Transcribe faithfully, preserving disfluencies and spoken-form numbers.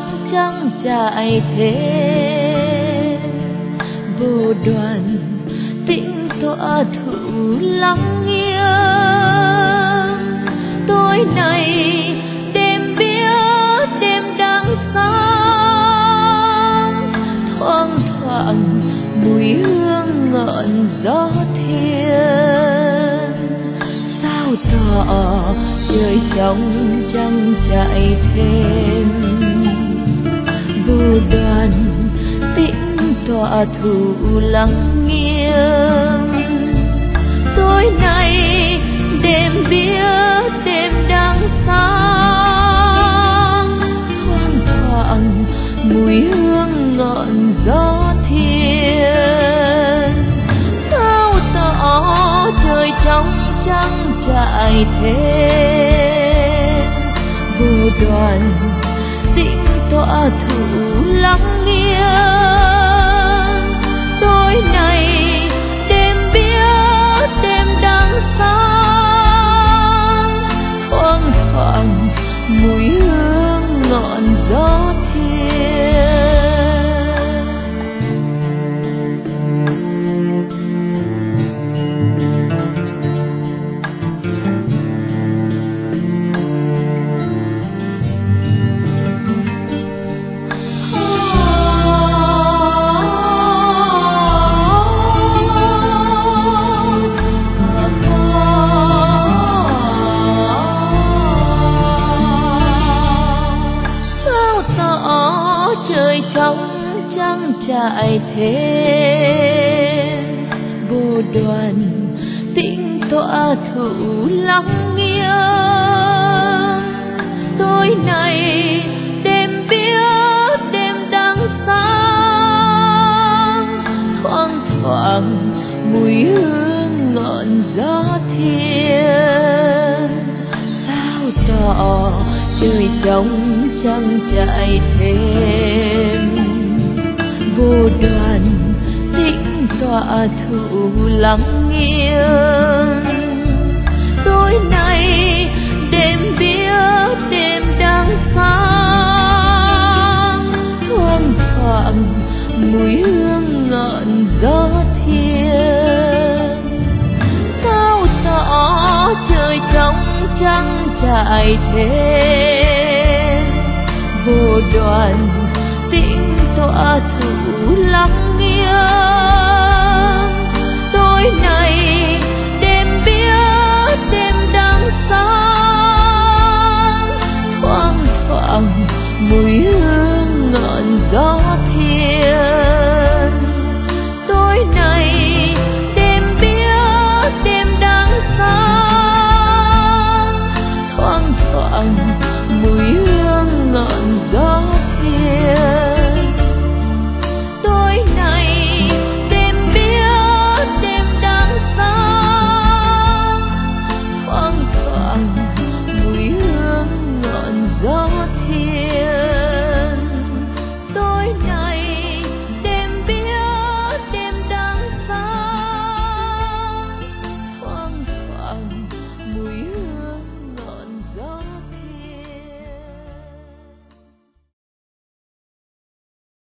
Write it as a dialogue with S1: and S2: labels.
S1: trăng trải thêm vô đoàn tĩnh tọa thụ lắng nghiêng. Tối nay đêm biết đêm đang sáng, thoang thoảng mùi hương ngọn gió thiên. Sao tỏ trời trong trăng trải thêm vô đoàn tĩnh tọa thụ lắng nghiêng. Tối nay đêm biết đêm đang sáng, thoang thoảng mùi hương ngọn gió thiên. Sao tỏ trời trong trăng trải thêm vô đoàn tĩnh tọa thụ lắng nghiêng. Tối nay đêm biết đêm đang sáng, thoang thoảng mùi hương ngọn gió thiên. Trời trong trăng trải thêm vô đoàn tĩnh tọa thụ lắng nghiêng. Tối nay đêm biết đêm đang sáng, thoang thoảng mùi hương ngọn gió thiên. Sao tỏ trời trong trăng trải thêm vô đoàn tĩnh tọa thụ lắng nghiêng. Tối nay đêm biết đêm đang sáng, thoang thoảng mùi hương ngọn gió thiên. Sao tỏ trời trong trăng trải thêm vô đoàn tĩnh tọa thụ lắng nghiêng. Tối nay đêm biết đêm đang sáng, thoang thoảng mùi hương ngọn gió